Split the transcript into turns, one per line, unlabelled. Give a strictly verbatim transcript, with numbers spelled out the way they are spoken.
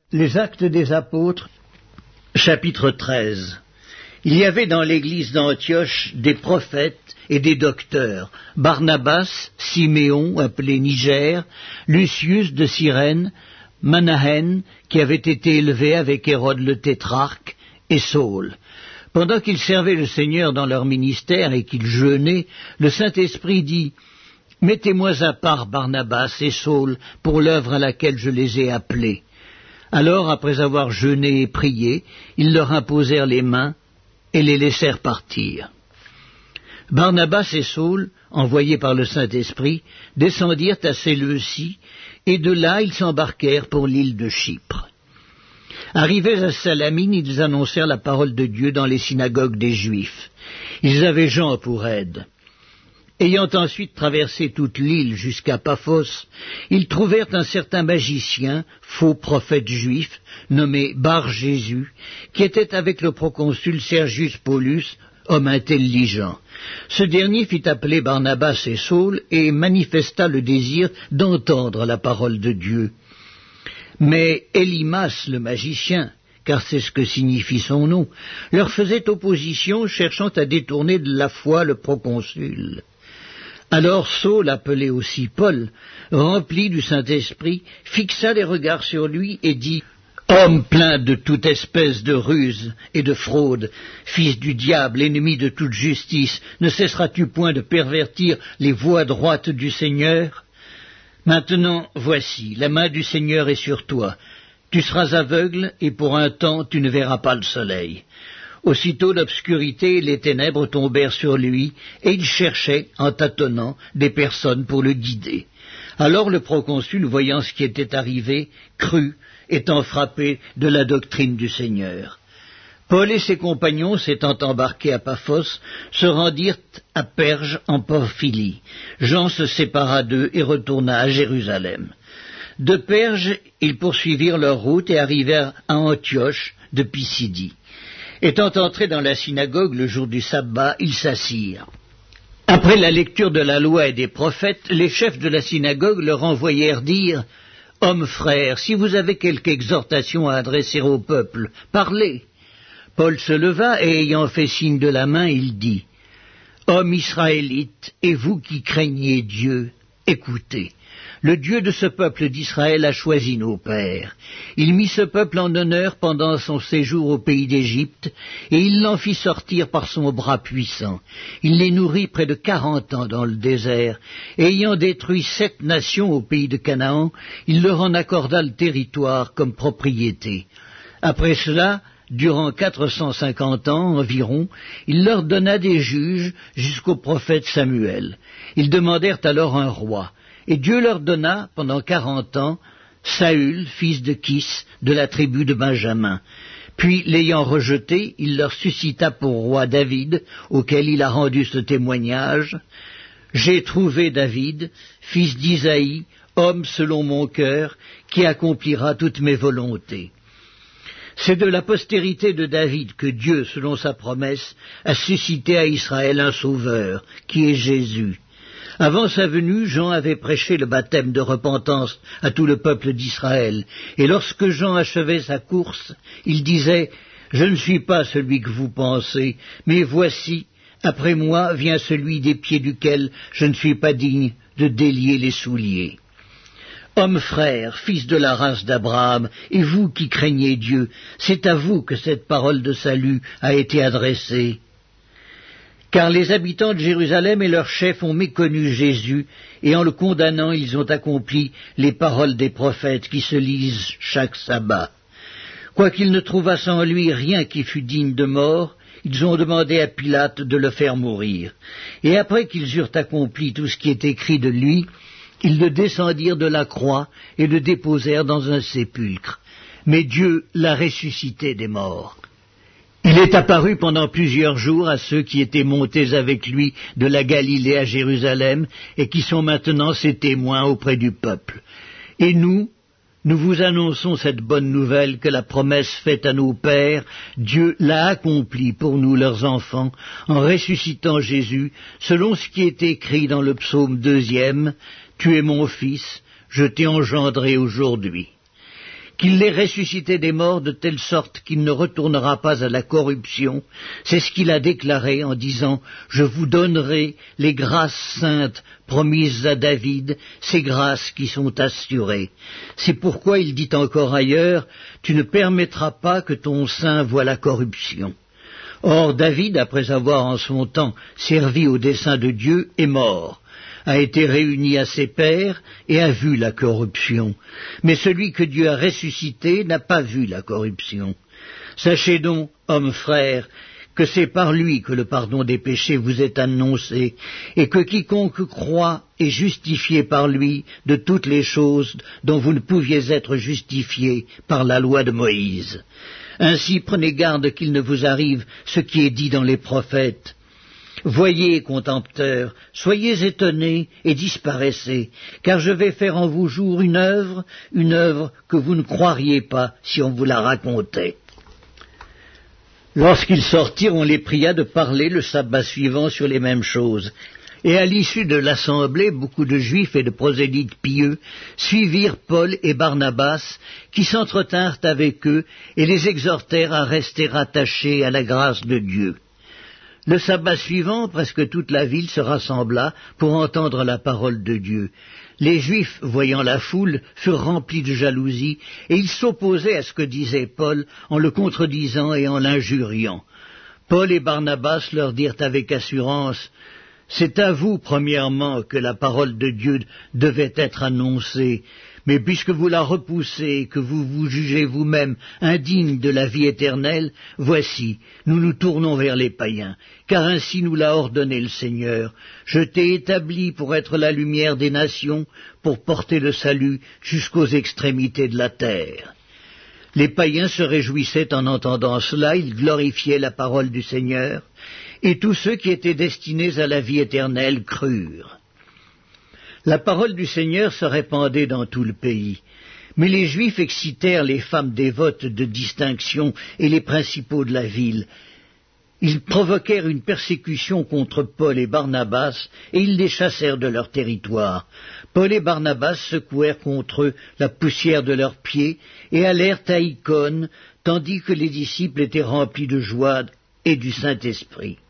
Les Actes des Apôtres, chapitre treize. Il y avait dans l'église d'Antioche des prophètes et des docteurs, Barnabas, Siméon, appelé Niger, Lucius de Cyrène, Manahen, qui avait été élevé avec Hérode le tétrarque, et Saul. Pendant qu'ils servaient le Seigneur dans leur ministère et qu'ils jeûnaient, le Saint-Esprit dit « Mettez-moi à part Barnabas et Saul pour l'œuvre à laquelle je les ai appelés. » Alors, après avoir jeûné et prié, ils leur imposèrent les mains et les laissèrent partir. Barnabas et Saul, envoyés par le Saint-Esprit, descendirent à Séleucie, et de là ils s'embarquèrent pour l'île de Chypre. Arrivés à Salamine, ils annoncèrent la parole de Dieu dans les synagogues des Juifs. Ils avaient Jean pour aide. Ayant ensuite traversé toute l'île jusqu'à Paphos, ils trouvèrent un certain magicien, faux prophète juif, nommé Bar-Jésus, qui était avec le proconsul Sergius Paulus, homme intelligent. Ce dernier fit appeler Barnabas et Saul et manifesta le désir d'entendre la parole de Dieu. Mais Élymas, le magicien, car c'est ce que signifie son nom, leur faisait opposition, cherchant à détourner de la foi le proconsul. Alors Saul, appelé aussi Paul, rempli du Saint-Esprit, fixa les regards sur lui et dit « Homme plein de toute espèce de ruse et de fraude, fils du diable, ennemi de toute justice, ne cesseras-tu point de pervertir les voies droites du Seigneur? Maintenant, voici, la main du Seigneur est sur toi. Tu seras aveugle et pour un temps tu ne verras pas le soleil. » Aussitôt l'obscurité et les ténèbres tombèrent sur lui, et il cherchait, en tâtonnant, des personnes pour le guider. Alors le proconsul, voyant ce qui était arrivé, crut, étant frappé de la doctrine du Seigneur. Paul et ses compagnons, s'étant embarqués à Paphos, se rendirent à Perge en Pamphylie. Jean se sépara d'eux et retourna à Jérusalem. De Perge, ils poursuivirent leur route et arrivèrent à Antioche de Pisidie. Étant entrés dans la synagogue le jour du sabbat, ils s'assirent. Après la lecture de la loi et des prophètes, les chefs de la synagogue leur envoyèrent dire « Hommes frères, si vous avez quelque exhortation à adresser au peuple, parlez. » Paul se leva et ayant fait signe de la main, il dit « Hommes israélites, et vous qui craignez Dieu, écoutez. Le Dieu de ce peuple d'Israël a choisi nos pères. Il mit ce peuple en honneur pendant son séjour au pays d'Égypte, et il l'en fit sortir par son bras puissant. Il les nourrit près de quarante ans dans le désert, et ayant détruit sept nations au pays de Canaan, il leur en accorda le territoire comme propriété. Après cela, durant quatre cent cinquante ans environ, il leur donna des juges jusqu'au prophète Samuel. Ils demandèrent alors un roi. Et Dieu leur donna, pendant quarante ans, Saül, fils de Kis, de la tribu de Benjamin. Puis, l'ayant rejeté, il leur suscita pour roi David, auquel il a rendu ce témoignage. « J'ai trouvé David, fils d'Isaïe, homme selon mon cœur, qui accomplira toutes mes volontés. » C'est de la postérité de David que Dieu, selon sa promesse, a suscité à Israël un sauveur, qui est Jésus. Avant sa venue, Jean avait prêché le baptême de repentance à tout le peuple d'Israël, et lorsque Jean achevait sa course, il disait « Je ne suis pas celui que vous pensez, mais voici, après moi vient celui des pieds duquel je ne suis pas digne de délier les souliers. » Hommes frères, fils de la race d'Abraham, et vous qui craignez Dieu, c'est à vous que cette parole de salut a été adressée. Car les habitants de Jérusalem et leurs chefs ont méconnu Jésus, et en le condamnant, ils ont accompli les paroles des prophètes qui se lisent chaque sabbat. Quoiqu'ils ne trouvassent en lui rien qui fût digne de mort, ils ont demandé à Pilate de le faire mourir. Et après qu'ils eurent accompli tout ce qui est écrit de lui, ils le descendirent de la croix et le déposèrent dans un sépulcre. Mais Dieu l'a ressuscité des morts. Il est apparu pendant plusieurs jours à ceux qui étaient montés avec lui de la Galilée à Jérusalem et qui sont maintenant ses témoins auprès du peuple. Et nous, nous vous annonçons cette bonne nouvelle que la promesse faite à nos pères, Dieu l'a accomplie pour nous leurs enfants en ressuscitant Jésus, selon ce qui est écrit dans le psaume deuxième, « Tu es mon fils, je t'ai engendré aujourd'hui ». qu'il les ressuscitait des morts de telle sorte qu'il ne retournera pas à la corruption. C'est ce qu'il a déclaré en disant « Je vous donnerai les grâces saintes promises à David, ces grâces qui sont assurées. » C'est pourquoi il dit encore ailleurs « Tu ne permettras pas que ton sein voie la corruption. » Or David, après avoir en son temps servi au dessein de Dieu, est mort, a été réuni à ses pairs et a vu la corruption. Mais celui que Dieu a ressuscité n'a pas vu la corruption. Sachez donc, hommes frères, que c'est par lui que le pardon des péchés vous est annoncé, et que quiconque croit est justifié par lui de toutes les choses dont vous ne pouviez être justifiés par la loi de Moïse. Ainsi prenez garde qu'il ne vous arrive ce qui est dit dans les prophètes. Voyez, contempteurs, soyez étonnés et disparaissez, car je vais faire en vous jour une œuvre, une œuvre que vous ne croiriez pas si on vous la racontait. Lorsqu'ils sortirent, on les pria de parler le sabbat suivant sur les mêmes choses. Et à l'issue de l'assemblée, beaucoup de Juifs et de prosélytes pieux suivirent Paul et Barnabas, qui s'entretinrent avec eux et les exhortèrent à rester attachés à la grâce de Dieu. Le sabbat suivant, presque toute la ville se rassembla pour entendre la parole de Dieu. Les Juifs, voyant la foule, furent remplis de jalousie, et ils s'opposaient à ce que disait Paul en le contredisant et en l'injuriant. Paul et Barnabas leur dirent avec assurance « C'est à vous, premièrement, que la parole de Dieu devait être annoncée, mais puisque vous la repoussez et que vous vous jugez vous-même indigne de la vie éternelle, voici, nous nous tournons vers les païens, car ainsi nous l'a ordonné le Seigneur. Je t'ai établi pour être la lumière des nations, pour porter le salut jusqu'aux extrémités de la terre. » Les païens se réjouissaient en entendant cela, ils glorifiaient la parole du Seigneur, et tous ceux qui étaient destinés à la vie éternelle crurent. La parole du Seigneur se répandait dans tout le pays, mais les Juifs excitèrent les femmes dévotes de distinction et les principaux de la ville. Ils provoquèrent une persécution contre Paul et Barnabas, et ils les chassèrent de leur territoire. Paul et Barnabas secouèrent contre eux la poussière de leurs pieds, et allèrent à Icône, tandis que les disciples étaient remplis de joie et du Saint-Esprit.